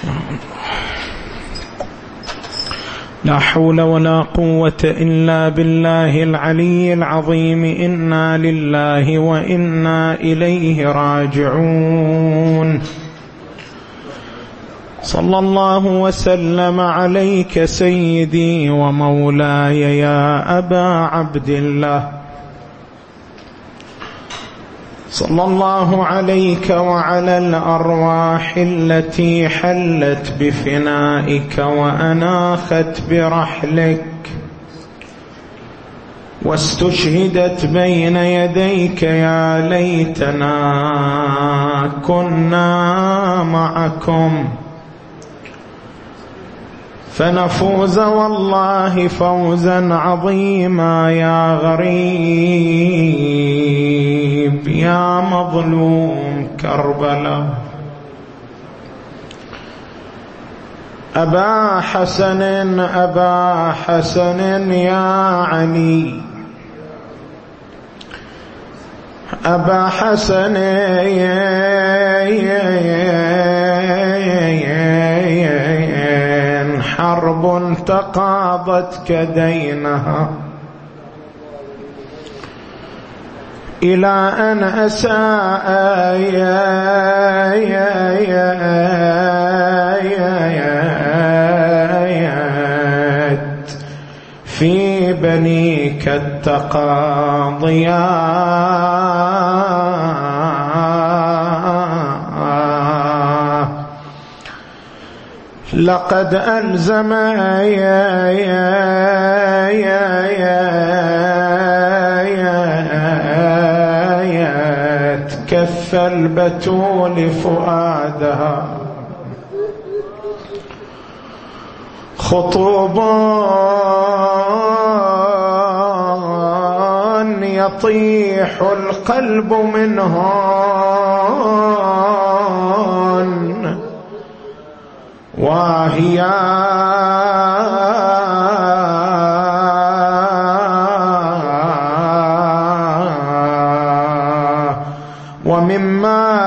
لا حول ولا قوة إلا بالله العلي العظيم. إنا لله وإنا إليه راجعون. صلى الله وسلم عليك سيدي ومولاي يا أبا عبد الله. صلى الله عليك وعلى الأرواح التي حلت بفنائك وأناخت برحلك واستشهدت بين يديك. يا ليتنا كنا معكم فنفوز والله فوزا عظيما. يا غريب يا مظلوم كربلاء. أبا حسن أبا حسن يا علي. أبا حسن حرب تقاضت كدينها إلى أن أساءت في بنيك التقاضيا. لقد ألزم كف البتول فؤادها خطوب يطيح القلب منهن وهي ومما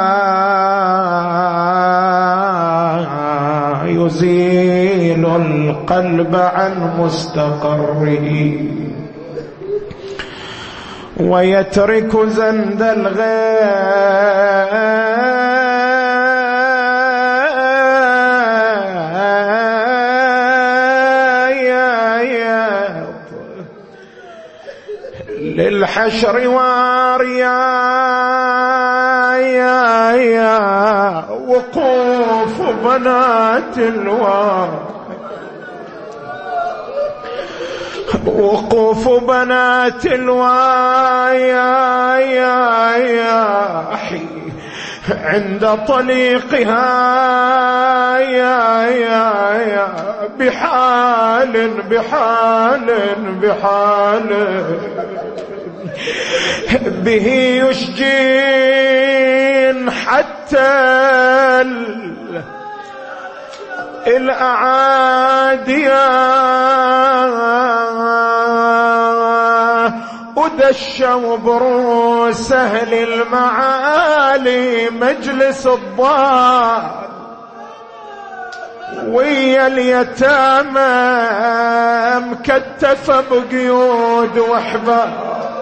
يزيل القلب عن مستقره ويترك زند للحشر واريا. وقوف بنات وقوف بنات الواياح عند طليقها بحال به يشجين حتى الأعادية ودشوا بروس أهل المعالي مجلس الضال ويا اليتامى مكتفة بقيود وحبال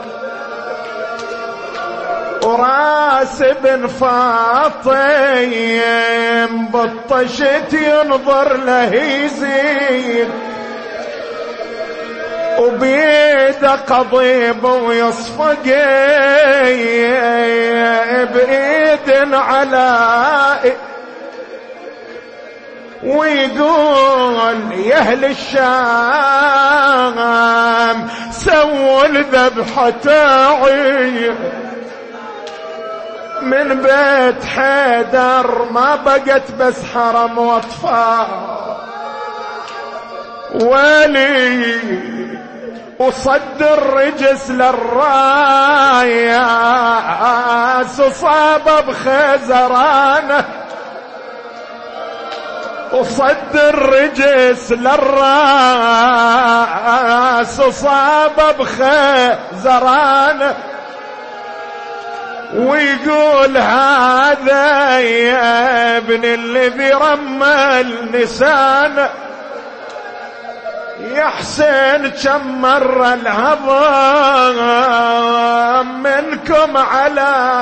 وراس بن فاطم بطشت ينظر له يزيد وبيده قضيب ويصفق بإيد على ويقول يا أهل الشام سووا الذبحة تاعي من بيت حيدر ما بقت بس حرم واطفال ولي وصد الرجس للراياس وصاب بخزرانه وصد الرجس للراس وصاب بخزرانه ويقول هذا يا ابن الذي رمى لسانه يا حسين كم مرة الهضم منكم على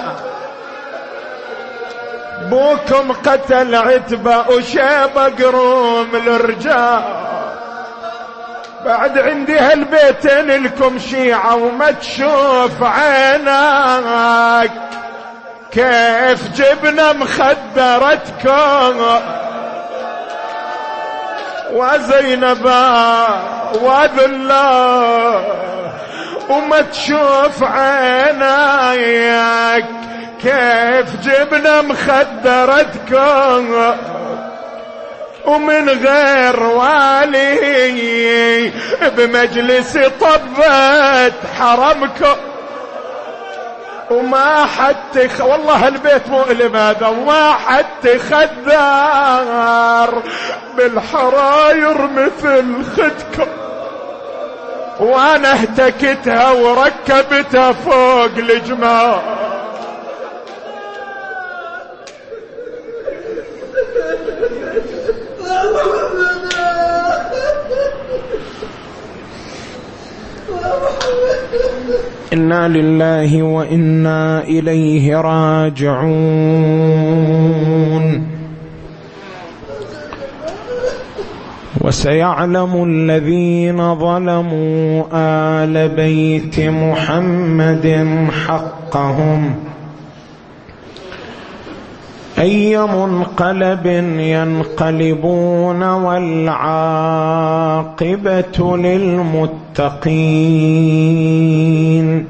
بوكم قتل عتبة وشيبة قروم الرجال بعد عندي هالبيتين لكم شيعة وما تشوف عينك كيف جبنا مخدرتكم وزينبا وذلا وما تشوف عينك كيف جبنا مخدرتكم ومن غير والي بمجلس طبت حرمكم وما حد والله البيت مؤلم هذا وما حد خدار بالحراير مثل خدكم وانا اهتكتها وركبتها فوق الجمال. إنا لله وإنا إليه راجعون. وسيعلم الذين ظلموا آل بيت محمد حقهم أي منقلب ينقلبون والعاقبة للمتقين.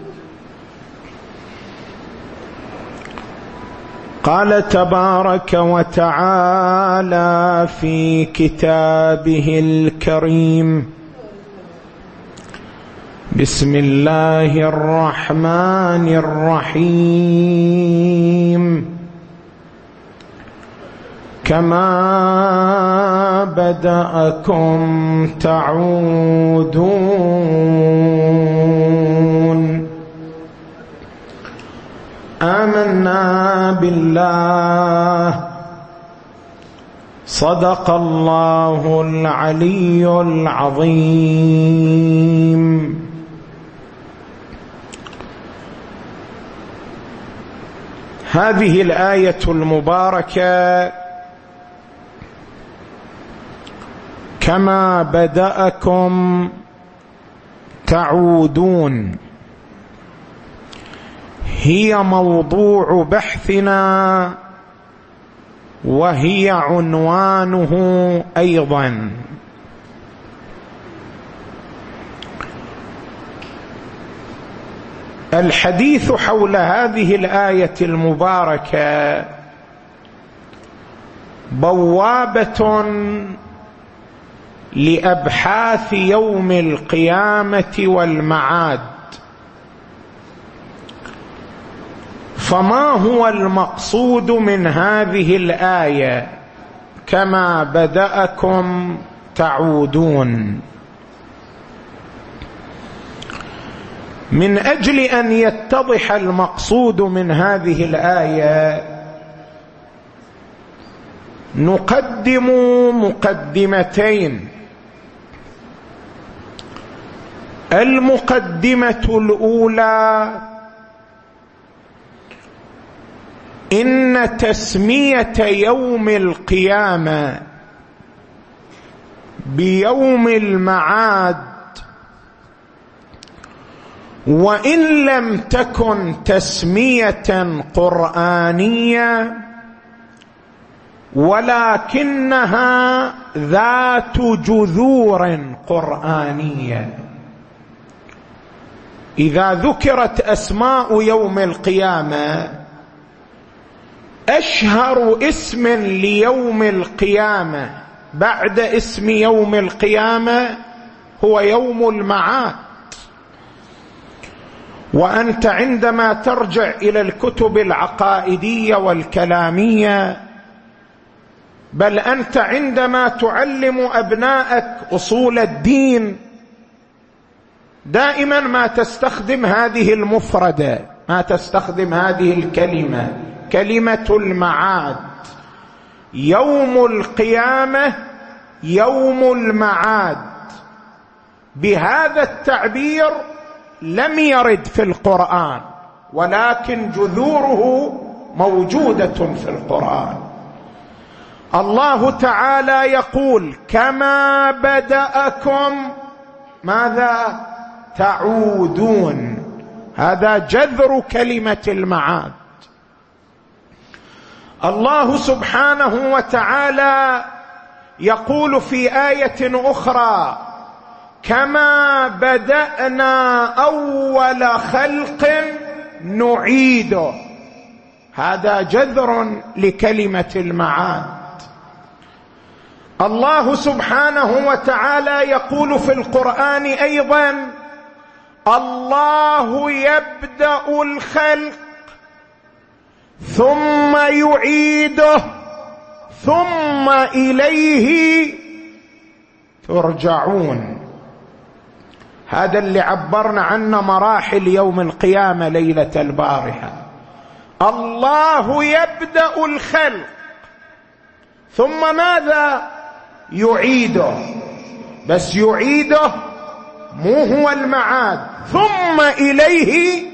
قال تبارك وتعالى في كتابه الكريم: بسم الله الرحمن الرحيم. كما بدأكم تعودون. آمنا بالله. صدق الله العلي العظيم. هذه الآية المباركة كما بدأكم تعودون هي موضوع بحثنا وهي عنوانه أيضا. الحديث حول هذه الآية المباركة بوابة لأبحاث يوم القيامة والمعاد. فما هو المقصود من هذه الآية كما بدأكم تعودون؟ من أجل أن يتضح المقصود من هذه الآية نقدم مقدمتين. المقدمة الأولى: إن تسمية يوم القيامة بيوم المعاد وإن لم تكن تسمية قرآنية ولكنها ذات جذور قرآنية. إذا ذكرت أسماء يوم القيامة أشهر اسم ليوم القيامة بعد اسم يوم القيامة هو يوم المعاد. وأنت عندما ترجع إلى الكتب العقائدية والكلامية، بل أنت عندما تعلم أبنائك أصول الدين، دائما ما تستخدم هذه المفردة: ما تستخدم هذه الكلمة، كلمة المعاد. يوم القيامة يوم المعاد بهذا التعبير لم يرد في القرآن، ولكن جذوره موجودة في القرآن. الله تعالى يقول: كما بدأكم ماذا تعودون. هذا جذر كلمة المعاد. الله سبحانه وتعالى يقول في آية أخرى: كما بدأنا أول خلق نعيده. هذا جذر لكلمة المعاد. الله سبحانه وتعالى يقول في القرآن أيضا: الله يبدأ الخلق ثم يعيده ثم إليه ترجعون. هذا اللي عبرنا عنه مراحل يوم القيامة ليلة البارحة. الله يبدأ الخلق ثم ماذا؟ يعيده، بس يعيده مو هو المعاد. ثم إليه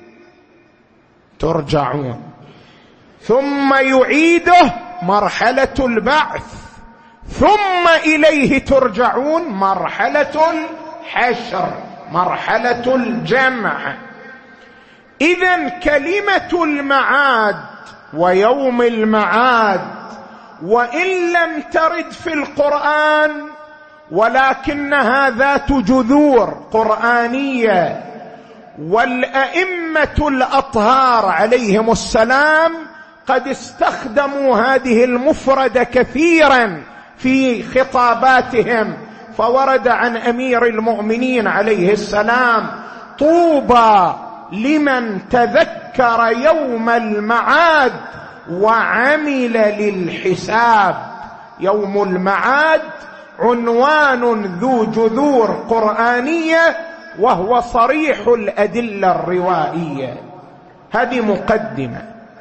ترجعون. ثم يعيده مرحلة البعث، ثم إليه ترجعون مرحلة الحشر، مرحلة الجمع. إذن كلمة المعاد ويوم المعاد وإن لم ترد في القرآن ولكنها ذات جذور قرآنية، والأئمة الأطهار عليهم السلام قد استخدموا هذه المفردة كثيرا في خطاباتهم. فورد عن أمير المؤمنين عليه السلام: طوبى لمن تذكر يوم المعاد وعمل للحساب. يوم المعاد عنوان ذو جذور قرآنية، وهو صريح الأدلة الروائية. هذه مقدمة.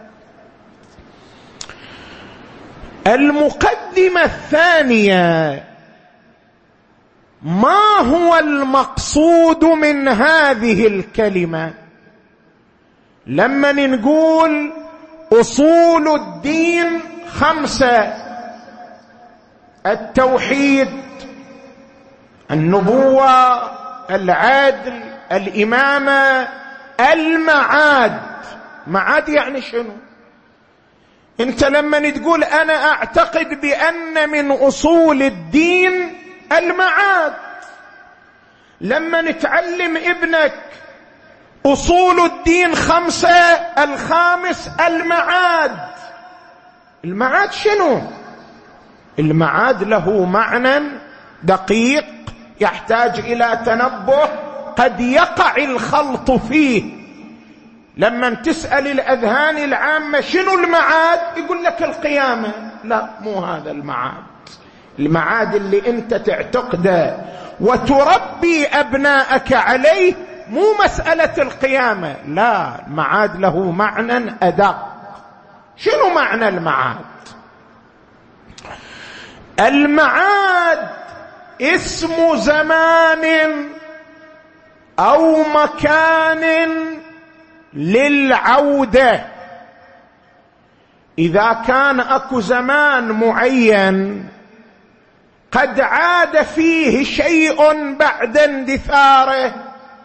المقدمة الثانية: ما هو المقصود من هذه الكلمة؟ لما نقول أصول الدين 5: التوحيد، النبوة، العدل، الإمامة، المعاد. معاد يعني شنو؟ انت لما تقول أنا أعتقد بأن من أصول الدين المعاد، لما نتعلم ابنك أصول الدين 5 الخامس المعاد. المعاد شنو؟ المعاد له معنى دقيق يحتاج إلى تنبه، قد يقع الخلط فيه. لما تسأل الأذهان العامة شنو المعاد، يقول لك القيامة. لا، مو هذا المعاد. المعاد اللي انت تعتقده وتربي أبناءك عليه مو مسألة القيامة. لا، المعاد له معنى أدق. شنو معنى المعاد؟ المعاد اسم زمان أو مكان للعودة. إذا كان أكو زمان معين قد عاد فيه شيء بعد اندثاره،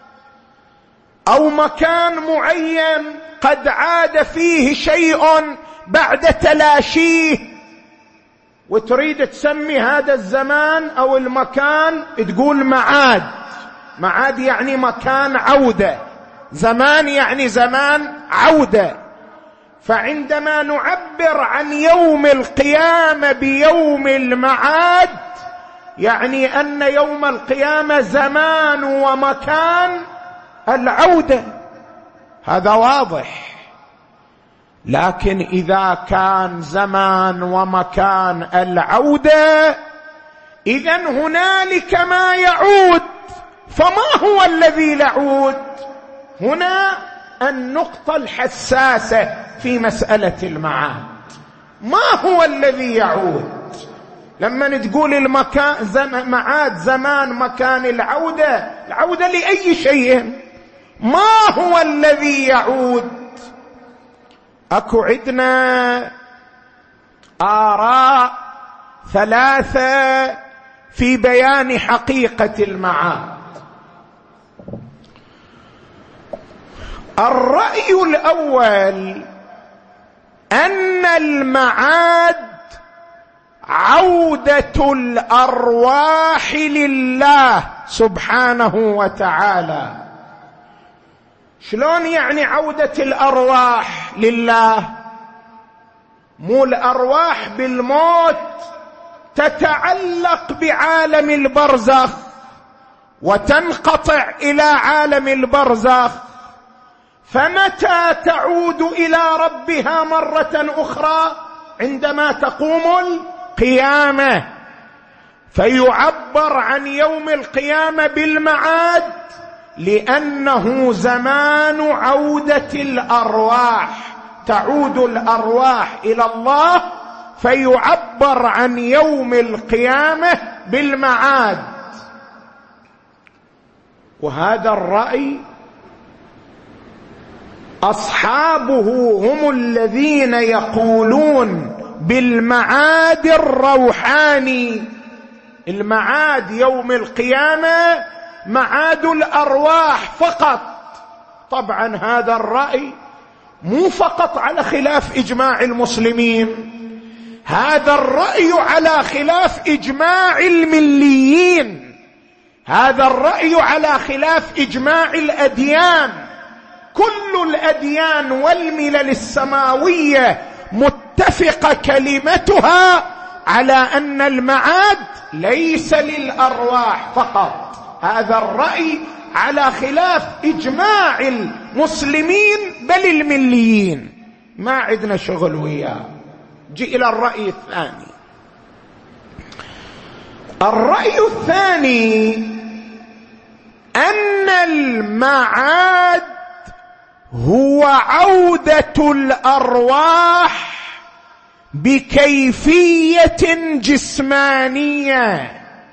أو مكان معين قد عاد فيه شيء بعد تلاشيه، وتريد تسمي هذا الزمان أو المكان تقول معاد. معاد يعني مكان عودة، زمان يعني زمان عودة. فعندما نعبر عن يوم القيامة بيوم المعاد، يعني أن يوم القيامة زمان ومكان العودة. هذا واضح. لكن إذا كان زمان ومكان العودة، إذن هنالك ما يعود. فما هو الذي يعود؟ هنا النقطة الحساسة في مسألة المعاد. ما هو الذي يعود؟ لما تقول المكان معاد زمان مكان العودة لأي شيء، ما هو الذي يعود؟ أكو عندنا آراء ثلاثة في بيان حقيقة المعاد. الرأي الأول أن المعاد عودة الأرواح لله سبحانه وتعالى. شلون يعني عودة الأرواح لله؟ مو الأرواح بالموت تتعلق بعالم البرزخ وتنقطع إلى عالم البرزخ، فمتى تعود إلى ربها مرة أخرى؟ عندما تقوم القيامة. فيعبر عن يوم القيامة بالمعاد لأنه زمان عودة الأرواح، تعود الأرواح إلى الله، فيعبر عن يوم القيامة بالمعاد. وهذا الرأي أصحابه هم الذين يقولون بالمعاد الروحاني. المعاد يوم القيامة معاد الأرواح فقط. طبعا هذا الرأي مو فقط على خلاف إجماع المسلمين، هذا الرأي على خلاف إجماع المليين، هذا الرأي على خلاف إجماع الأديان. كل الأديان والملل السماوية متفقة كلمتها على أن المعاد ليس للأرواح فقط. هذا الرأي على خلاف إجماع المسلمين بل المليين، ما عندنا شغل وياه. جي إلى الرأي الثاني. الرأي الثاني أن المعاد هو عودة الأرواح بكيفية جسمانية.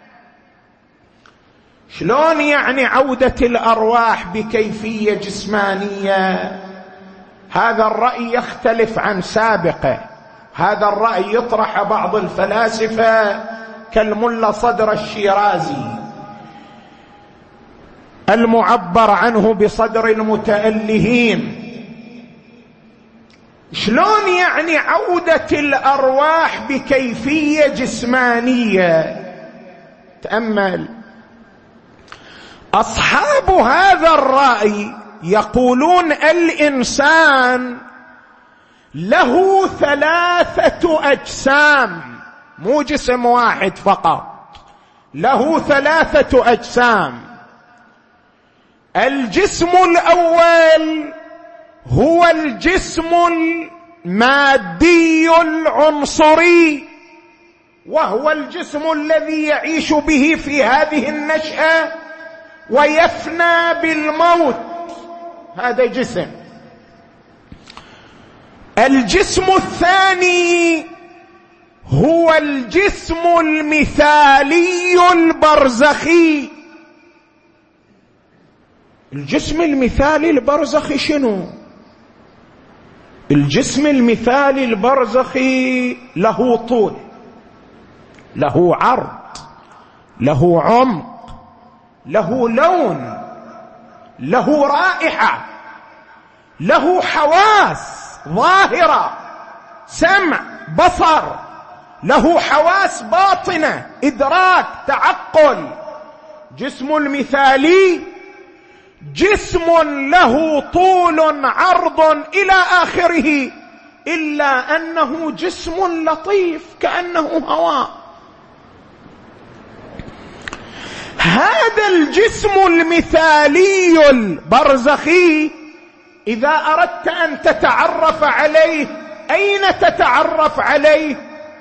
شلون يعني عودة الأرواح بكيفية جسمانية؟ هذا الرأي يختلف عن سابقه. هذا الرأي يطرح بعض الفلاسفة كالملا صدر الشيرازي المعبر عنه بصدر المتألهين. شلون يعني عودة الأرواح بكيفية جسمانية؟ تأمل. أصحاب هذا الرأي يقولون الإنسان له 3 أجسام، مو جسم واحد فقط، له 3 أجسام. الجسم الأول هو الجسم المادي العنصري، وهو الجسم الذي يعيش به في هذه النشأة ويفنى بالموت، هذا جسم. الجسم الثاني هو الجسم المثالي البرزخي. الجسم المثالي البرزخي شنو؟ الجسم المثالي البرزخي له طول، له عرض، له عمق، له لون، له رائحة، له حواس ظاهرة، سمع، بصر، له حواس باطنة، إدراك، تعقل. جسم المثالي جسم له طول عرض إلى آخره، إلا أنه جسم لطيف كأنه هواء. هذا الجسم المثالي البرزخي إذا أردت أن تتعرف عليه، أين تتعرف عليه؟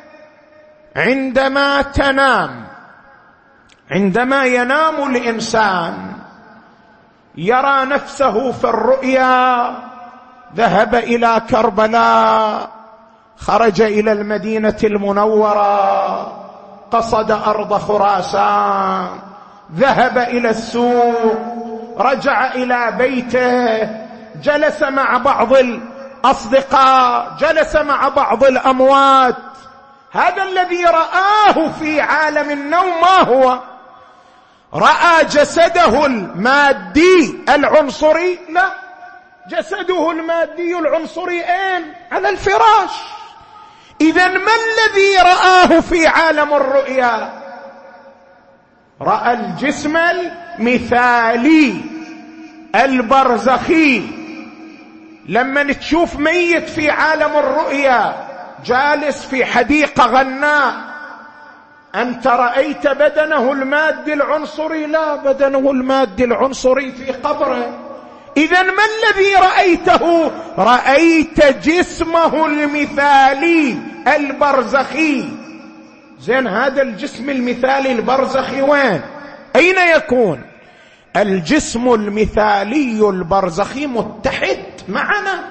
عندما تنام. عندما ينام الإنسان يرى نفسه في الرؤيا ذهب إلى كربلاء، خرج إلى المدينة المنورة، قصد أرض خراسان، ذهب إلى السوق، رجع إلى بيته، جلس مع بعض الأصدقاء، جلس مع بعض الأموات. هذا الذي رآه في عالم النوم ما هو؟ رأى جسده المادي العنصري؟ لا، جسده المادي العنصري أين؟ على الفراش. إذن ما الذي رآه في عالم الرؤيا؟ رأى الجسم المثالي البرزخي. لما تشوف ميت في عالم الرؤيا جالس في حديقة غناء، أنت رأيت بدنه المادي العنصري؟ لا، بدنه المادي العنصري في قبره. إذن ما الذي رأيته؟ رأيت جسمه المثالي البرزخي. زين، هذا الجسم المثالي البرزخي وين؟ أين يكون؟ الجسم المثالي البرزخي متحد معنا.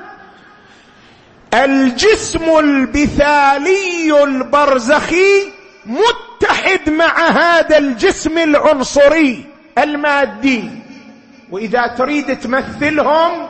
الجسم المثالي البرزخي متحد مع هذا الجسم العنصري المادي. وإذا تريد تمثلهم،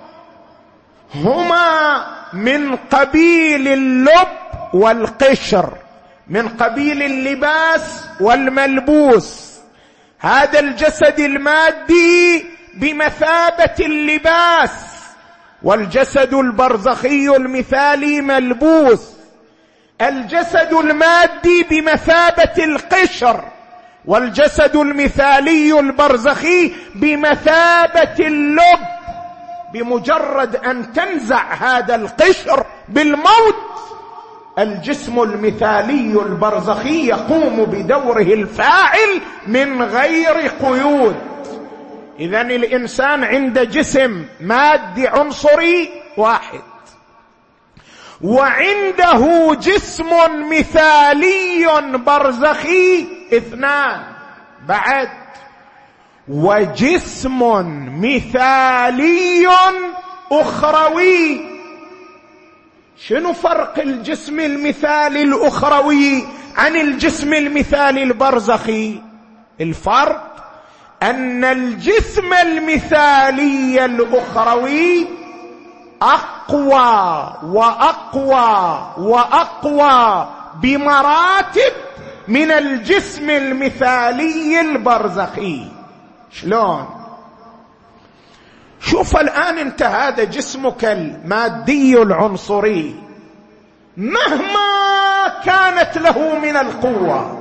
هما من قبيل اللب والقشر، من قبيل اللباس والملبوس. هذا الجسد المادي بمثابة اللباس، والجسد البرزخي المثالي ملبوس. الجسد المادي بمثابة القشر، والجسد المثالي البرزخي بمثابة اللب. بمجرد أن تنزع هذا القشر بالموت، الجسم المثالي البرزخي يقوم بدوره الفاعل من غير قيود. إذن الإنسان عنده جسم مادي عنصري واحد، وعنده جسم مثالي برزخي اثنان بعد، وجسم مثالي أخروي. شنو فرق الجسم المثالي الأخروي عن الجسم المثالي البرزخي؟ الفرق أن الجسم المثالي الأخروي أقوى وأقوى وأقوى بمراتب من الجسم المثالي البرزخي. شلون؟ شوف الآن أنت هذا جسمك المادي العنصري مهما كانت له من القوة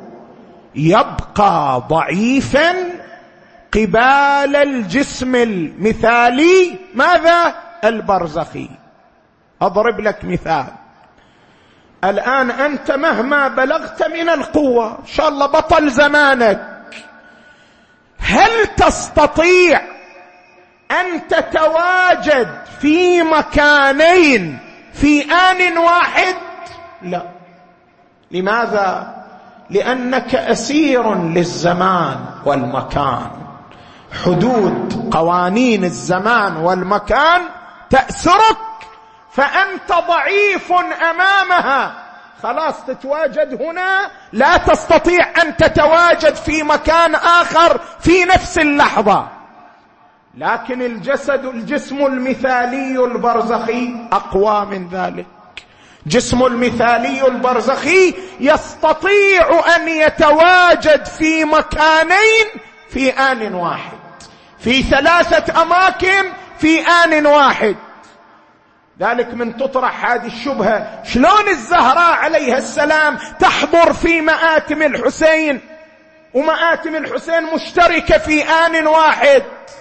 يبقى ضعيفا قبال الجسم المثالي ماذا؟ البرزخي. أضرب لك مثال. الآن أنت مهما بلغت من القوة، إن شاء الله بطل زمانك، هل تستطيع أن تتواجد في مكانين في آن واحد؟ لا. لماذا؟ لأنك أسير للزمان والمكان. حدود قوانين الزمان والمكان تأسرك، فأنت ضعيف أمامها. خلاص تتواجد هنا، لا تستطيع أن تتواجد في مكان آخر في نفس اللحظة. لكن الجسم المثالي البرزخي أقوى من ذلك. جسم المثالي البرزخي يستطيع أن يتواجد في مكانين في آن واحد، في 3 أماكن في آن واحد. ذلك من تطرح هذه الشبهة، شلون الزهراء عليها السلام تحضر في مآتم الحسين ومآتم الحسين مشتركة في آن واحد؟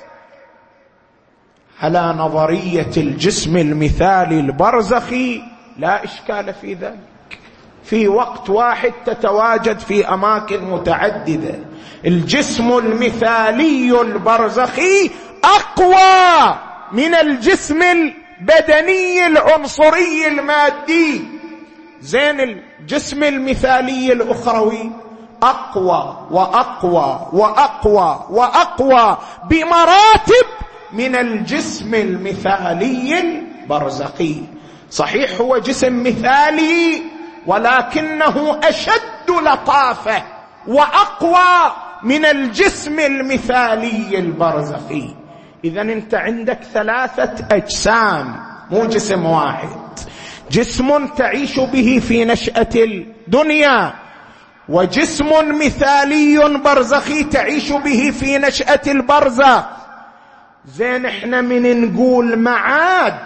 على نظرية الجسم المثالي البرزخي لا إشكال في ذلك، في وقت واحد تتواجد في أماكن متعددة. الجسم المثالي البرزخي أقوى من الجسم البدني العنصري المادي. زين، الجسم المثالي الأخروي أقوى وأقوى وأقوى وأقوى بمراتب من الجسم المثالي البرزخي. صحيح هو جسم مثالي ولكنه أشد لطافة وأقوى من الجسم المثالي البرزخي. إذن أنت عندك 3 أجسام، مو جسم واحد. جسم تعيش به في نشأة الدنيا، وجسم مثالي برزخي تعيش به في نشأة البرزخ. زين احنا من نقول معاد،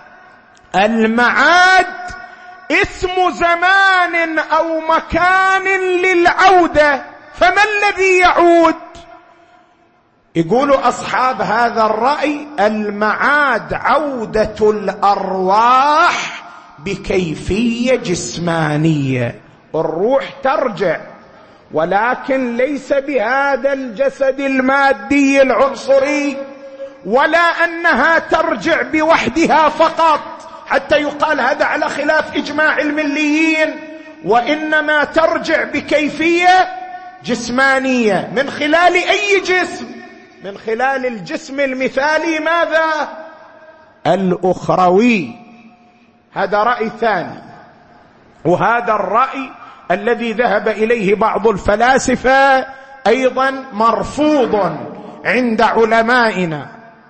المعاد اسم زمان أو مكان للعودة، فما الذي يعود؟ يقولوا أصحاب هذا الرأي المعاد عودة الأرواح بكيفية جسمانية. الروح ترجع ولكن ليس بهذا الجسد المادي العنصري، ولا أنها ترجع بوحدها فقط حتى يقال هذا على خلاف إجماع المليين، وإنما ترجع بكيفية جسمانية. من خلال أي جسم؟ من خلال الجسم المثالي ماذا؟ الأخروي. هذا رأي ثاني، وهذا الرأي الذي ذهب إليه بعض الفلاسفة أيضا مرفوض عند علمائنا.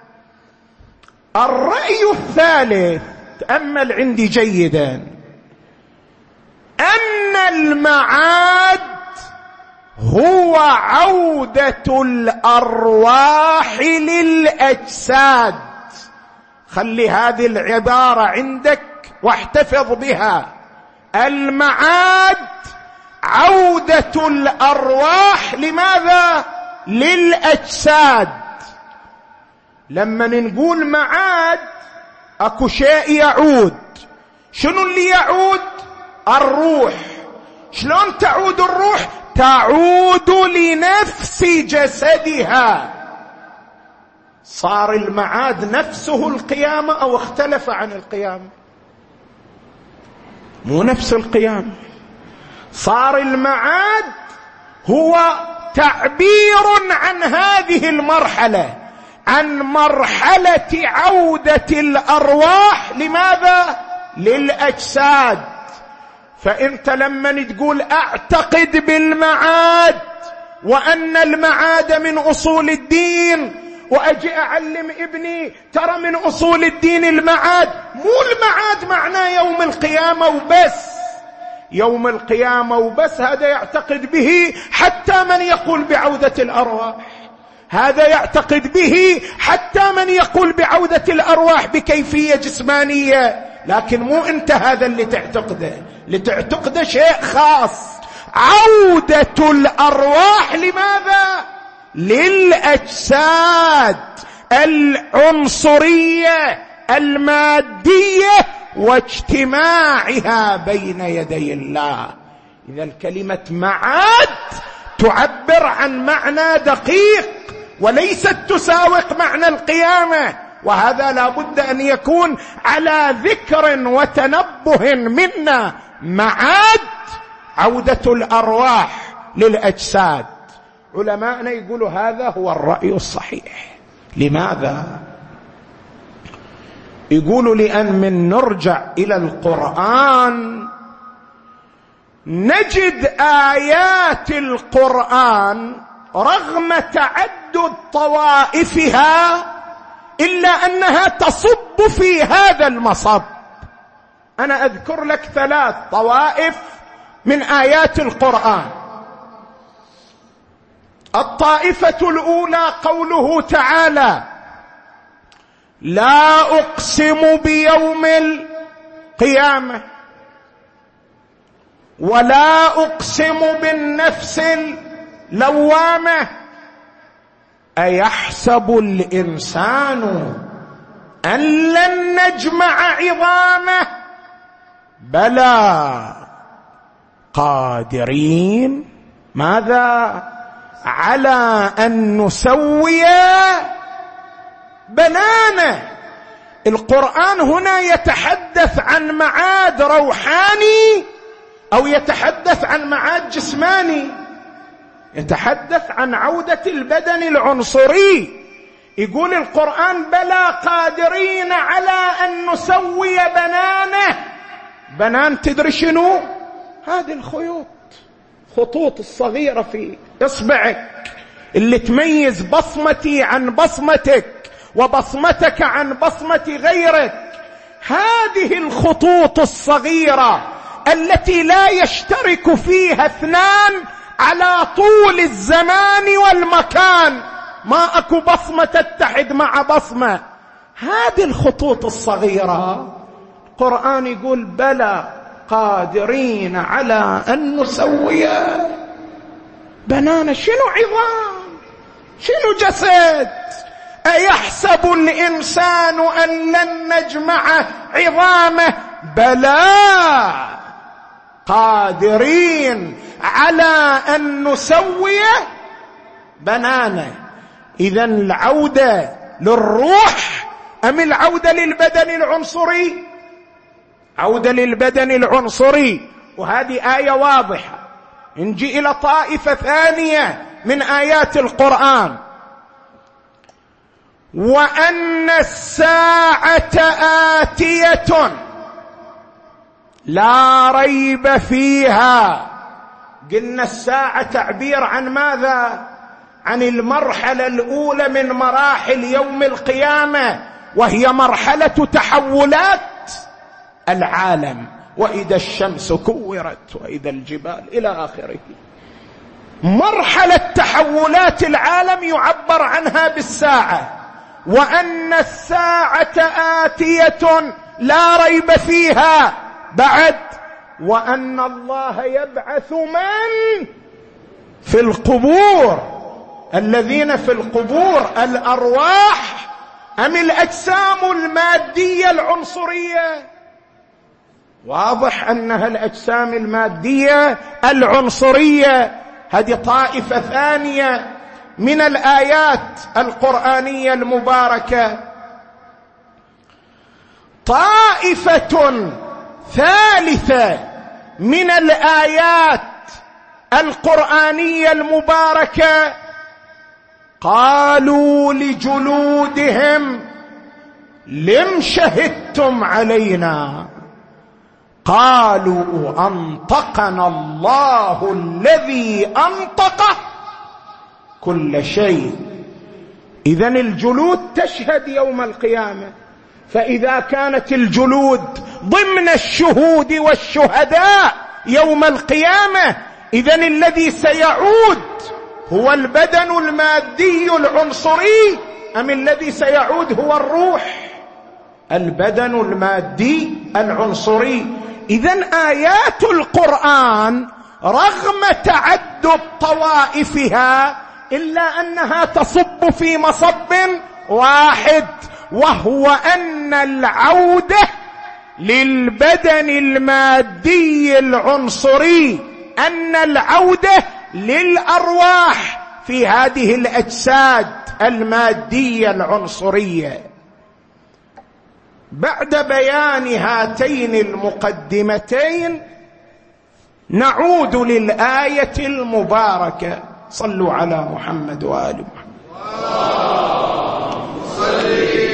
الرأي الثالث، تأمل عندي جيدا، أن المعاد هو عودة الأرواح للأجساد. خلي هذه العبارة عندك واحتفظ بها. المعاد عودة الأرواح لماذا؟ للأجساد. لما نقول معاد أكو شيء يعود. شنو اللي يعود؟ الروح. شلون تعود الروح؟ تعود لنفس جسدها. صار المعاد نفسه القيامة أو اختلف عن القيامة؟ مو نفس القيامة. صار المعاد هو تعبير عن هذه المرحلة، عن مرحلة عودة الأرواح لماذا؟ للأجساد. فأنت لما تقول أعتقد بالمعاد وأن المعاد من أصول الدين، وأجي أعلم ابني ترى من أصول الدين المعاد، مو المعاد معناه يوم القيامة وبس. يوم القيامة وبس هذا يعتقد به حتى من يقول بعودة الأرواح، هذا يعتقد به حتى من يقول بعودة الأرواح بكيفية جسمانية، لكن مو أنت هذا اللي تعتقده. اللي تعتقده شيء خاص، عودة الأرواح لماذا؟ للأجساد العنصرية المادية واجتماعها بين يدي الله. إذا الكلمة معاد تعبر عن معنى دقيق وليست تساوق معنى القيامة، وهذا لا بد أن يكون على ذكر وتنبه منا. معاد عودة الأرواح للأجساد. علماءنا يقولوا هذا هو الرأي الصحيح. لماذا؟ يقولوا لأن من نرجع إلى القرآن نجد آيات القرآن رغم تعدد طوائفها إلا أنها تصب في هذا المصب. أنا أذكر لك 3 طوائف من آيات القرآن. الطائفة الأولى قوله تعالى: لا أقسم بيوم القيامة، ولا أقسم بالنفس اللوامة، أيحسب الإنسان أن لن نجمع عظامه، بلى قادرين ماذا؟ على أن نسوي بنانه. القرآن هنا يتحدث عن معاد روحاني أو يتحدث عن معاد جسماني؟ يتحدث عن عودة البدن العنصري. يقول القرآن بلى قادرين على أن نسوي بنانه. بنان تدري شنو؟ هذه الخيوط، خطوط الصغيرة في إصبعك اللي تميز بصمتي عن بصمتك وبصمتك عن بصمة غيرك. هذه الخطوط الصغيرة التي لا يشترك فيها اثنان على طول الزمان والمكان، ما أكو بصمة تتحد مع بصمة، هذه الخطوط الصغيرة القرآن يقول بلى قادرين على أن نسوي بنانا. شنو عظام؟ شنو جسد؟ أيحسب الإنسان أن لن نجمع عظامه؟ بلى قادرين على أن نسوي بنانه. إذن العودة للروح أم العودة للبدن العنصري؟ عودة للبدن العنصري. وهذه آية واضحة. نجي إلى طائفة ثانية من آيات القرآن، وأن الساعة آتية لا ريب فيها. قلنا الساعة تعبير عن ماذا؟ عن المرحلة الأولى من مراحل يوم القيامة، وهي مرحلة تحولات العالم. وإذا الشمس كورت وإذا الجبال إلى آخره. مرحلة تحولات العالم يعبر عنها بالساعة. وأن الساعة آتية لا ريب فيها. بعد وأن الله يبعث من في القبور. الذين في القبور الأرواح أم الأجسام المادية العنصرية؟ واضح أنها الأجسام المادية العنصرية. هذه طائفة ثانية من الآيات القرآنية المباركة. طائفة ثالثة من الآيات القرآنية المباركة قالوا لجلودهم لم شهدتم علينا؟ قالوا أنطقنا الله الذي أنطق كل شيء. إذن الجلود تشهد يوم القيامة. فإذا كانت الجلود ضمن الشهود والشهداء يوم القيامة، إذن الذي سيعود هو البدن المادي العنصري أم الذي سيعود هو الروح؟ البدن المادي العنصري. إذن آيات القرآن رغم تعدد طوائفها إلا أنها تصب في مصب واحد، وهو أن العودة للبدن المادي العنصري، أن العودة للأرواح في هذه الأجساد المادية العنصرية. بعد بيان هاتين المقدمتين نعود للآية المباركة. صلوا على محمد وآل محمد. اللهم صل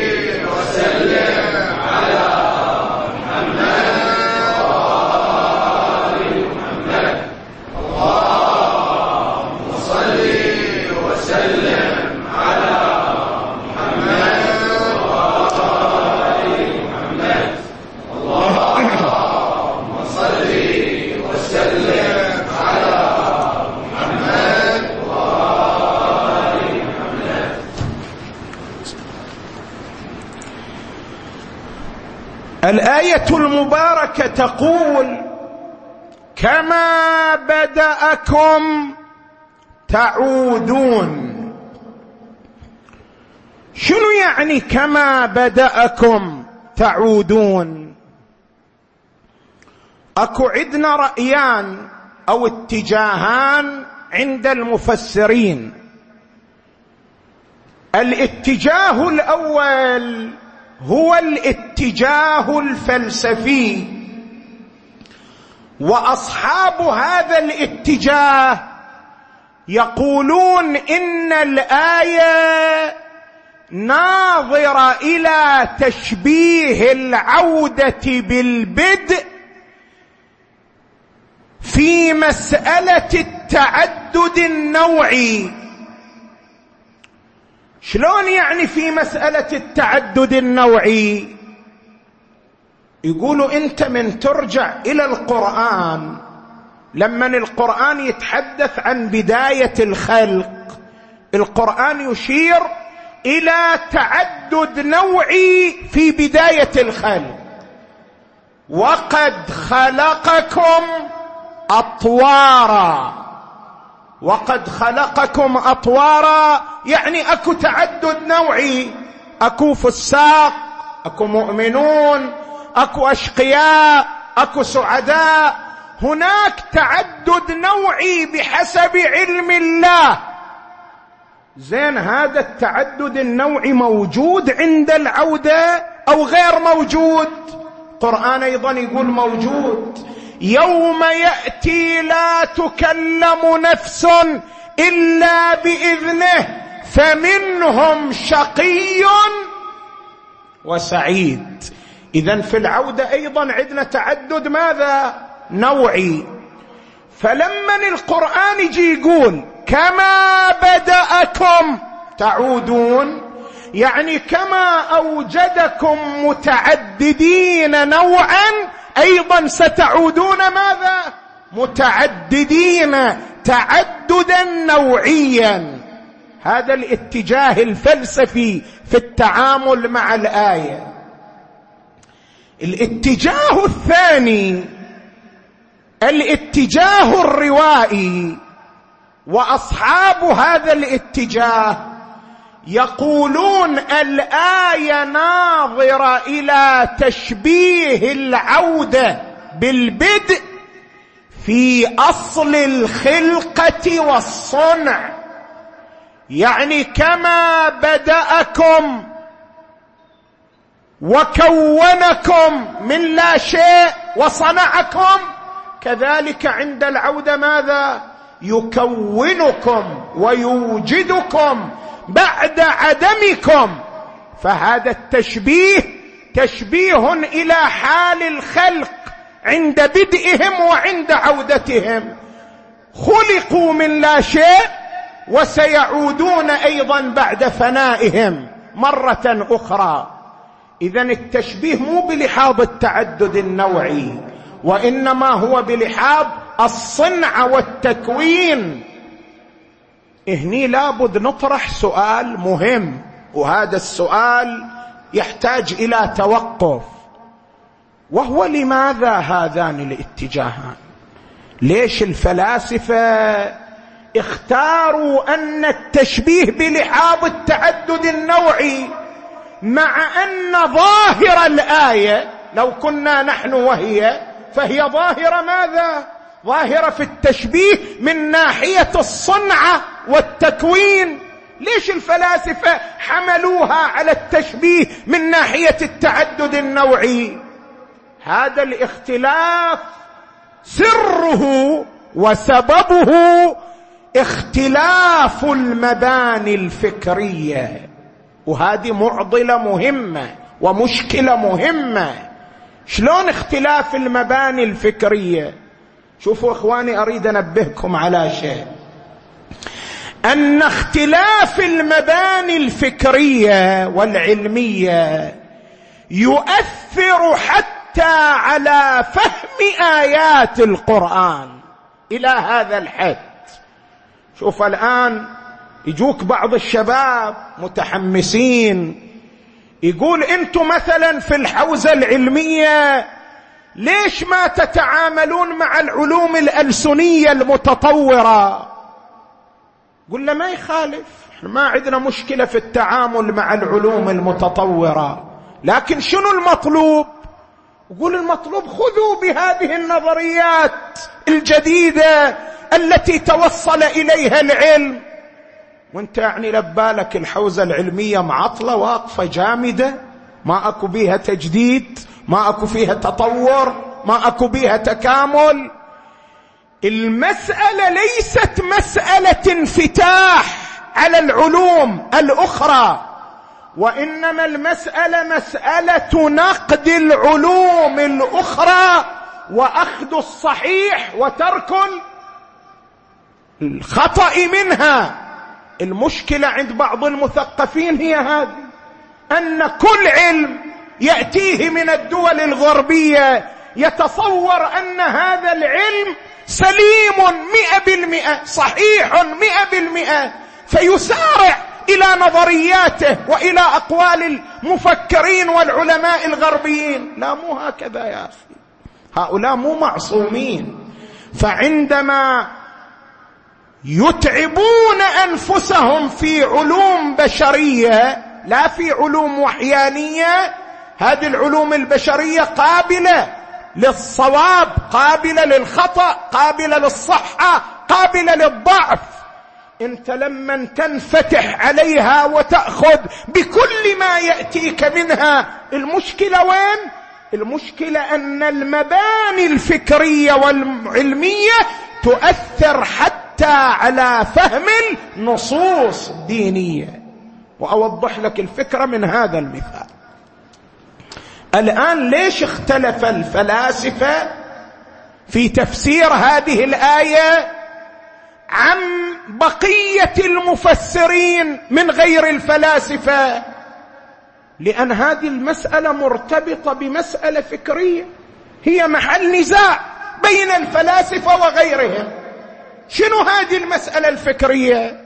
وسلم على محمد وآل محمد. اللهم صل وسلم على محمد وآل محمد. اللهم صل وسلم على محمد وآل محمد. الآية المباركة تقول كما بدأكم تعودون. شنو يعني كما بدأكم تعودون؟ أكو عندنا رأيان أو اتجاهان عند المفسرين. الاتجاه الأول هو الاتجاه الفلسفي، وأصحاب هذا الاتجاه يقولون إن الآية ناظرة إلى تشبيه العودة بالبدء في مسألة التعدد النوعي. شلون يعني في مسألة التعدد النوعي؟ يقولوا أنت من ترجع إلى القرآن، لما القرآن يتحدث عن بداية الخلق، القرآن يشير إلى تعدد نوعي في بداية الخلق. وقد خلقكم أطوارا، وقد خلقكم أطوارا يعني أكو تعدد نوعي، أكو فساق، أكو مؤمنون، أكو أشقياء، أكو سعداء، هناك تعدد نوعي بحسب علم الله. زين، هذا التعدد النوعي موجود عند العودة أو غير موجود؟ القرآن أيضا يقول موجود. يوم يأتي لا تكلم نفس إلا بإذنه فمنهم شقي وسعيد. إذن في العودة أيضا عندنا تعدد ماذا؟ نوعي. فلما القرآن يجي يقول كما بدأكم تعودون، يعني كما أوجدكم متعددين نوعا أيضا ستعودون ماذا؟ متعددين تعددا نوعيا. هذا الاتجاه الفلسفي في التعامل مع الآية. الاتجاه الثاني الاتجاه الروائي، وأصحاب هذا الاتجاه يقولون الآية ناظرة إلى تشبيه العودة بالبدء في أصل الخلقة والصنع، يعني كما بدأكم وكونكم من لا شيء وصنعكم، كذلك عند العودة ماذا؟ يكونكم ويوجدكم بعد عدمكم. فهذا التشبيه تشبيه إلى حال الخلق عند بدئهم وعند عودتهم. خلقوا من لا شيء وسيعودون أيضا بعد فنائهم مرة أخرى. إذن التشبيه مو بلحاظ التعدد النوعي، وإنما هو بلحاظ الصنع والتكوين. هني لابد نطرح سؤال مهم، وهذا السؤال يحتاج إلى توقف، وهو لماذا هذان الاتجاهان؟ ليش الفلاسفة اختاروا أن التشبيه بلحاظ التعدد النوعي، مع أن ظاهر الآية لو كنا نحن وهي فهي ظاهرة ماذا؟ ظاهرة في التشبيه من ناحية الصنعة والتكوين. ليش الفلاسفة حملوها على التشبيه من ناحية التعدد النوعي؟ هذا الاختلاف سره وسببه اختلاف المباني الفكرية، وهذه معضلة مهمة ومشكلة مهمة. شلون اختلاف المباني الفكرية؟ شوفوا اخواني، اريد انبهكم على شيء، ان اختلاف المباني الفكرية والعلمية يؤثر حتى على فهم آيات القرآن إلى هذا الحد. شوف الآن يجوك بعض الشباب متحمسين يقول انتم مثلا في الحوزة العلمية ليش ما تتعاملون مع العلوم الألسنية المتطورة؟ قل له ما يخالف، ما عندنا مشكلة في التعامل مع العلوم المتطورة، لكن شنو المطلوب؟ يقول المطلوب خذوا بهذه النظريات الجديدة التي توصل إليها العلم. وانت يعني لبالك الحوزة العلمية معطلة واقفة جامدة، ما أكو بيها تجديد، ما أكو فيها تطور، ما أكو بيها تكامل. المسألة ليست مسألة انفتاح على العلوم الأخرى، وإنما المسألة مسألة نقد العلوم الأخرى وأخذ الصحيح وترك الخطأ منها. المشكلة عند بعض المثقفين هي هذه، أن كل علم يأتيه من الدول الغربية يتصور أن هذا العلم سليم 100%، صحيح 100%، فيسارع إلى نظرياته وإلى أقوال المفكرين والعلماء الغربيين. لا، مو هكذا يا أخي، هؤلاء مو معصومين. فعندما يتعبون أنفسهم في علوم بشرية لا في علوم وحيانية، هذه العلوم البشرية قابلة للصواب، قابلة للخطأ، قابلة للصحة، قابلة للضعف. انت لما تنفتح عليها وتأخذ بكل ما يأتيك منها، المشكلة وين؟ المشكلة أن المباني الفكرية والعلمية تؤثر حتى على فهم النصوص الدينية. وأوضح لك الفكرة من هذا المثال. الآن ليش اختلف الفلاسفة في تفسير هذه الآية عن بقية المفسرين من غير الفلاسفة؟ لأن هذه المسألة مرتبطة بمسألة فكرية هي محل نزاع بين الفلاسفة وغيرهم. شنو هذه المسألة الفكرية؟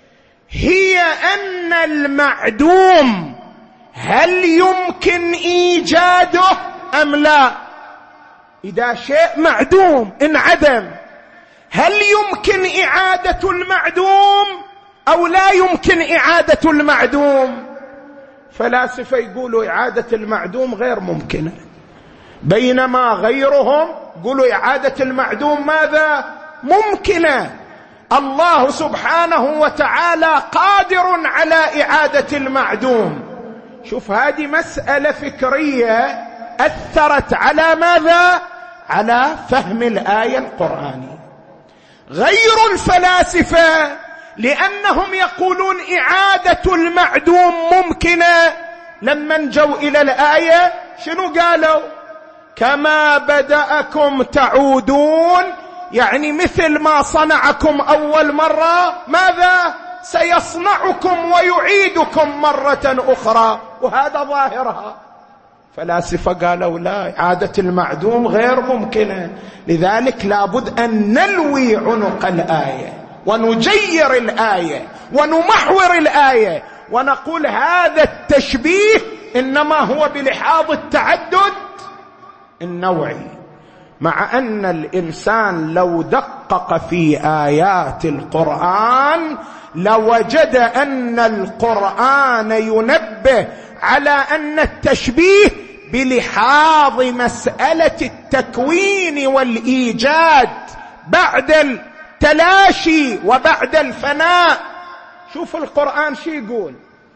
هي أن المعدوم هل يمكن إيجاده أم لا؟ إذا شيء معدوم انعدم، هل يمكن إعادة المعدوم أو لا يمكن إعادة المعدوم؟ فلاسفة يقولوا إعادة المعدوم غير ممكنة، بينما غيرهم يقولوا إعادة المعدوم ماذا؟ ممكنة. الله سبحانه وتعالى قادر على إعادة المعدوم. شوف، هذه مسألة فكرية أثرت على ماذا؟ على فهم الآية القرآنية. غير الفلاسفة لأنهم يقولون إعادة المعدوم ممكنة، لما جوا إلى الآية شنو قالوا؟ كما بدأكم تعودون، يعني مثل ما صنعكم أول مرة ماذا؟ سيصنعكم ويعيدكم مرة أخرى، وهذا ظاهرها. فلاسفة قالوا لا، إعادة المعدوم غير ممكنة، لذلك لابد أن نلوي عنق الآية ونجير الآية ونمحور الآية ونقول هذا التشبيه إنما هو بلحاظ التعدد النوعي، مع أن الإنسان لو دقق في آيات القرآن لوجد أن القرآن ينبه على أن التشبيه بلحاظ مسألة التكوين والإيجاد بعد التلاشي وبعد الفناء. شوف القرآن شو يقول؟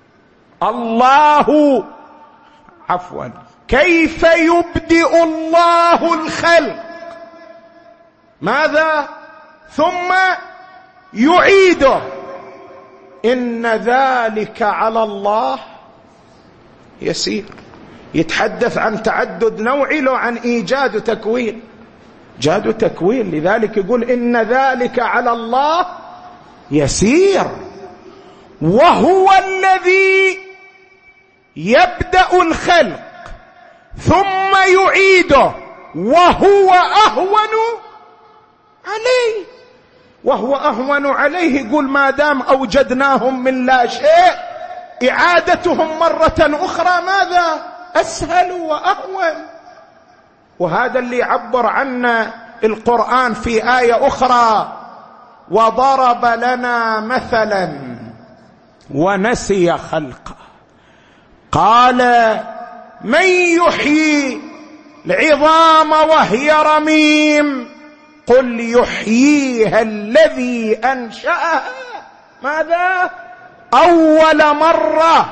كيف يبدئ الله الخلق ماذا؟ ثم يعيده، إن ذلك على الله يسير. يتحدث عن تعدد نوعي لو عن إيجاد وتكوين؟ إيجاد وتكوين، لذلك يقول إن ذلك على الله يسير. وهو الذي يبدأ الخلق ثم يعيده وهو أهون عليه. وهو أهون عليه يقول ما دام أوجدناهم من لا شيء، إعادتهم مرة أخرى ماذا؟ أسهل وأهون. وهذا اللي يعبر عنا القرآن في آية أخرى: وضرب لنا مثلا ونسي خلقه قال من يحيي العظام وهي رميم قل يحييها الذي أنشأها ماذا؟ أول مرة.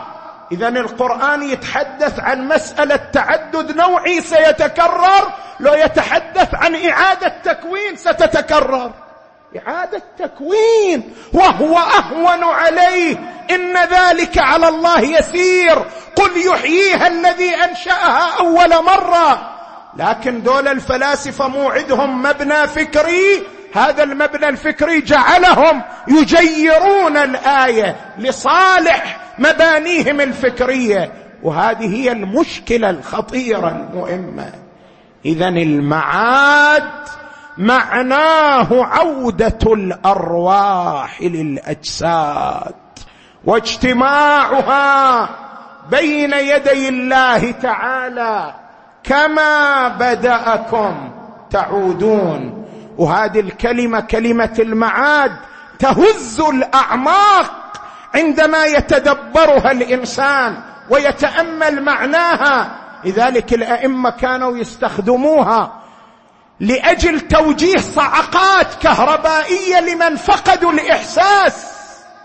إذن القرآن يتحدث عن مسألة تعدد نوعي سيتكرر، لو يتحدث عن إعادة تكوين ستتكرر. إعادة تكوين وهو أهون عليه، إن ذلك على الله يسير، قل يحييها الذي أنشأها أول مرة. لكن دول الفلاسفة موعدهم مبنى فكري، هذا المبنى الفكري جعلهم يجيرون الآية لصالح مبانيهم الفكرية، وهذه هي المشكلة الخطيرة المهمة. إذن المعاد معناه عودة الأرواح للأجساد واجتماعها بين يدي الله تعالى كما بدأكم تعودون. وهذه الكلمة كلمة المعاد تهز الأعماق عندما يتدبرها الإنسان ويتأمل معناها. لذلك الأئمة كانوا يستخدموها لأجل توجيه صعقات كهربائية لمن فقدوا الإحساس.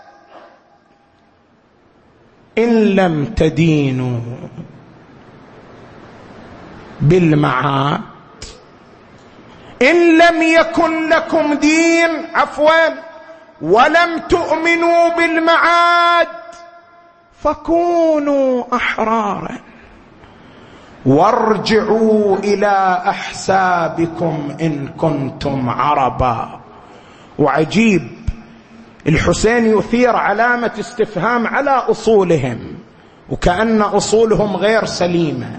إن لم تدينوا بالمعاد، إن لم يكن لكم دين ولم تؤمنوا بالمعاد فكونوا أحرارا وارجعوا إلى أحسابكم إن كنتم عربا. وعجيب، الحسين يثير علامة استفهام على أصولهم، وكأن أصولهم غير سليمة،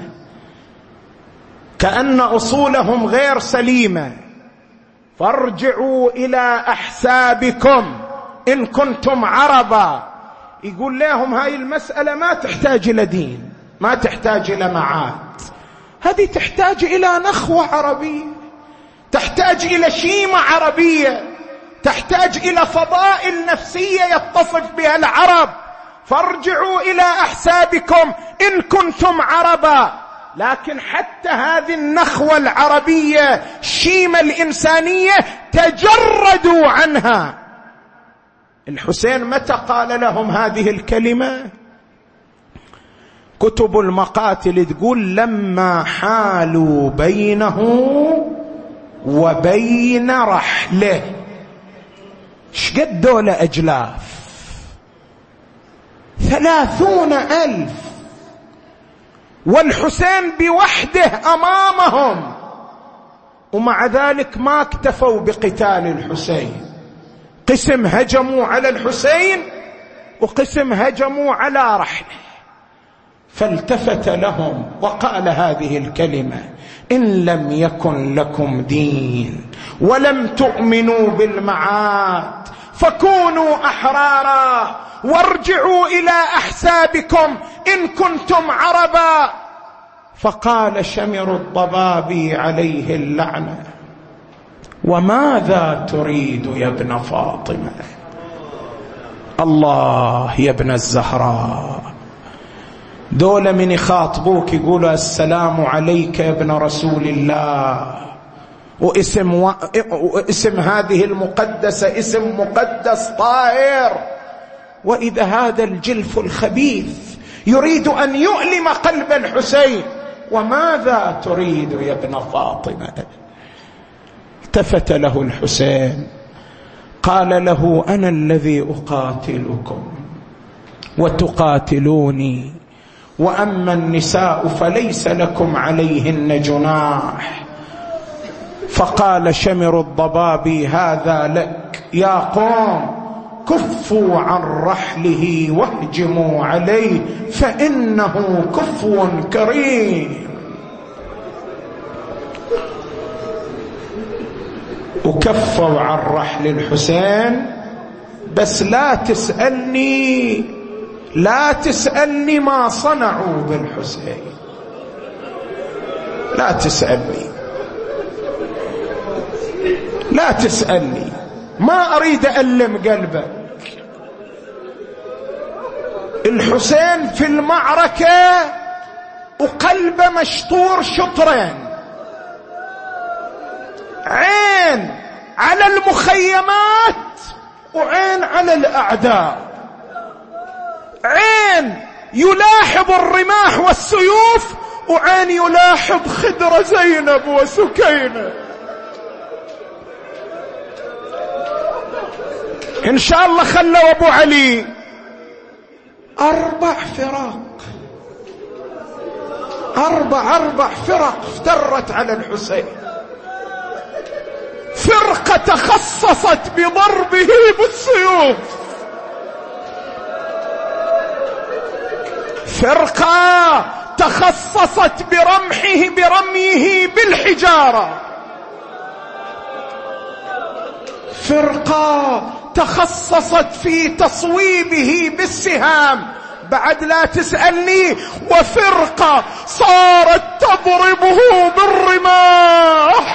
كأن أصولهم غير سليمة. فارجعوا إلى أحسابكم إن كنتم عربا. يقول لهم هاي المسألة ما تحتاج إلى دين، ما تحتاج إلى معاد، هذه تحتاج إلى نخوة عربية، تحتاج إلى شيمة عربية، تحتاج إلى فضائل نفسية يتصف بها العرب. فارجعوا إلى أحسابكم إن كنتم عربا. لكن حتى هذه النخوة العربية، الشيمة الإنسانية، تجردوا عنها. الحسين متى قال لهم هذه الكلمة؟ كتب المقاتل تقول لما حالوا بينه وبين رحله. شقد دولة أجلاف؟ 30,000، والحسين بوحده أمامهم. ومع ذلك ما اكتفوا بقتال الحسين، قسم هجموا على الحسين وقسم هجموا على رحله. فالتفت لهم وقال هذه الكلمة: إن لم يكن لكم دين ولم تؤمنوا بالمعاد فكونوا أحرارا وارجعوا إلى أحسابكم إن كنتم عربا. فقال شمر الضبابي عليه اللعنة: وماذا تريد يا ابن فاطمة؟ الله يا ابن الزهراء، دول من يخاطبوك يقولوا السلام عليك يا ابن رسول الله، واسم هذه المقدسة اسم مقدس طاهر، وإذا هذا الجلف الخبيث يريد أن يؤلم قلب الحسين. وماذا تريد يا ابن فاطمة؟ التفت له الحسين قال له: أنا الذي أقاتلكم وتقاتلوني، وأما النساء فليس لكم عليهن جناح. فقال شمر الضبابي: هذا لك يا قوم، كفوا عن رحله واهجموا عليه فإنه كفو كريم. وكفوا عن رحل الحسين. بس لا تسألني ما صنعوا بالحسين، لا تسألني، ما أريد ألم قلبك. الحسين في المعركة وقلبه مشطور شطرين، عين على المخيمات وعين على الأعداء، عين يلاحظ الرماح والسيوف، وعين يلاحظ خدر زينب وسكينة. إن شاء الله خلوا أبو علي 4 فراق، 4 فرق افترت على الحسين. فرقة تخصصت بضربه بالسيوف، فرقة تخصصت برميه بالحجارة، فرقة تخصصت في تصويبه بالسهام، بعد لا تسألني، وفرقة صارت تضربه بالرماح.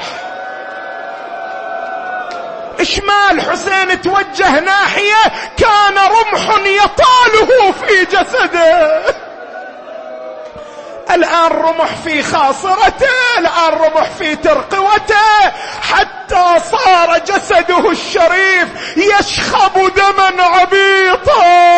إشمال حسين توجه ناحية كان رمح يطاله في جسده، الآن رمح في خاصرته، الآن رمح في ترقوته، حتى صار جسده الشريف يشخب دما عبيطا.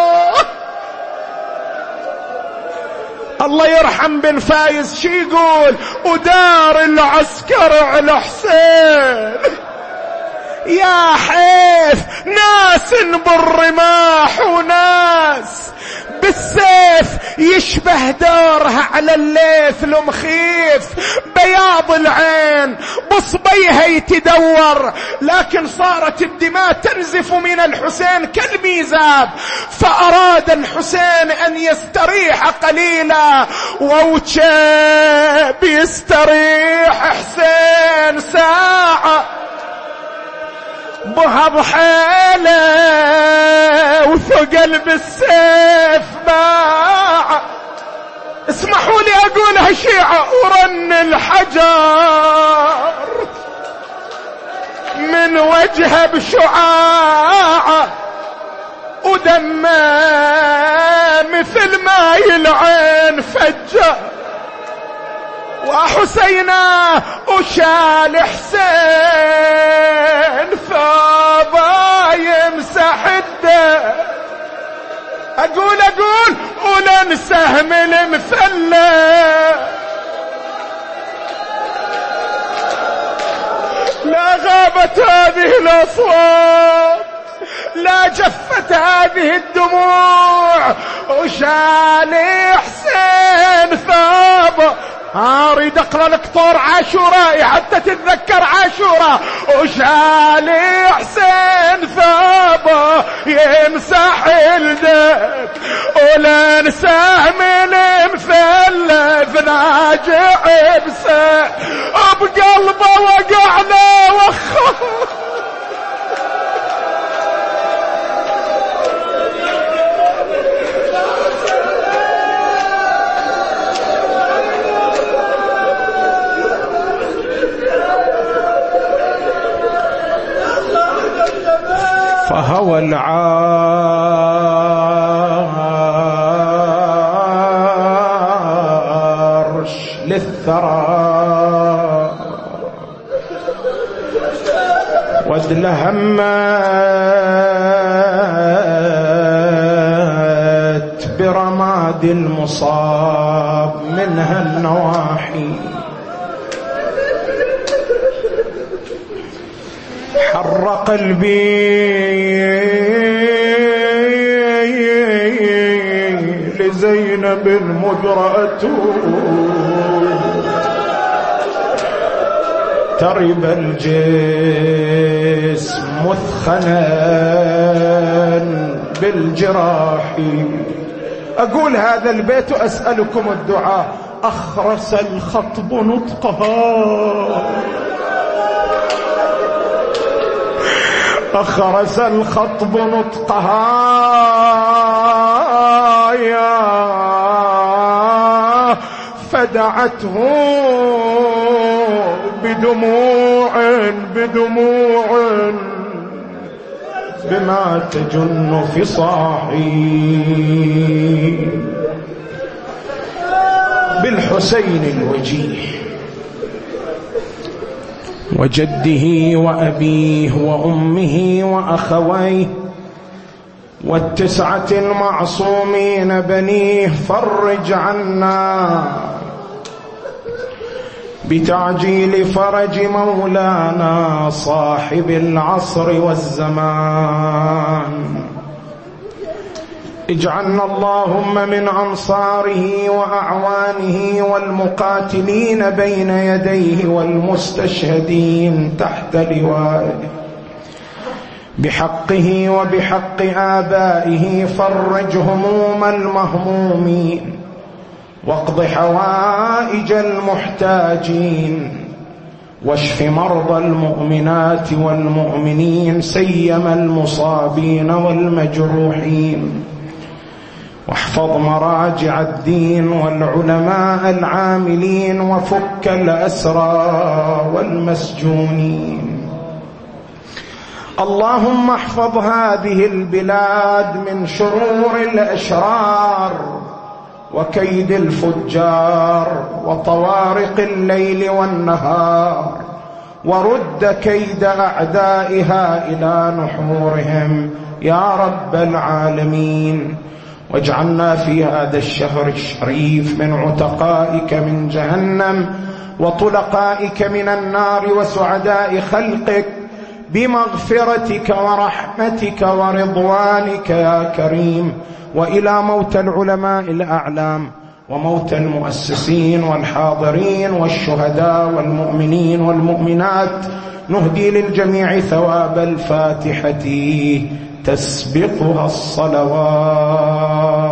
الله يرحم بن فايز شي يقول: ودار العسكر على حسين، يا حيف ناس بالرماح وناس بالسيف، يشبه دارها على الليث المخيف، بياض العين بصبيها يتدور، لكن صارت الدماء تنزف من الحسين كالميزاب، فأراد الحسين أن يستريح قليلا، ووجه بيستريح حسين ساعة، بهض حاله وثقل بالسيف باع. اسمحوا لي اقولها شيعة، ورن الحجر من وجهه بشعاعة، ودمه مثل ما العين فجر، وحسينا وشال حسين ثوبه يمسح الدم. اقول ولن سهم المثلى، لا غابت هذه الاصوات، لا جفت هذه الدموع، وشال حسين ثوبه. اريد اقرا لك طور عاشوراء حتى تتذكر عاشوراء. وشال حسين ثوبه يمسح الدم، ولن سهم المثلث ناجع بقلبه وقعنا وخه. فهوى العرش للثرى، وادلهمت برماد المصاب منها النواحي، حر قلبي لزينب مجرأته، ترب الجسم مثخنا بالجراح. أقول هذا البيت وأسألكم الدعاء: أخرس الخطب نطقها، أخرس الخطب نطقها، يا فدعته بدموع بما تجن في صاحي، بالحسين الوجيه وجده وأبيه وأمه وأخويه، والتسعة المعصومين بنيه فرج عنا بتعجيل فرج مولانا صاحب العصر والزمان. اجعلنا اللهم من أنصاره وأعوانه والمقاتلين بين يديه والمستشهدين تحت لوائه بحقه وبحق آبائه. فرج هموم المهمومين واقض حوائج المحتاجين واشف مرضى المؤمنات والمؤمنين سيما المصابين والمجروحين. واحفظ مراجع الدين والعلماء العاملين وفك الأسرى والمسجونين. اللهم احفظ هذه البلاد من شرور الأشرار وكيد الفجار وطوارق الليل والنهار، ورد كيد أعدائها إلى نحورهم يا رب العالمين. واجعلنا في هذا الشهر الشريف من عتقائك من جهنم وطلقائك من النار وسعداء خلقك بمغفرتك ورحمتك ورضوانك يا كريم. وإلى موت العلماء الأعلام وموت المؤسسين والحاضرين والشهداء والمؤمنين والمؤمنات نهدي للجميع ثواب الفاتحة تسبقها الصلوات.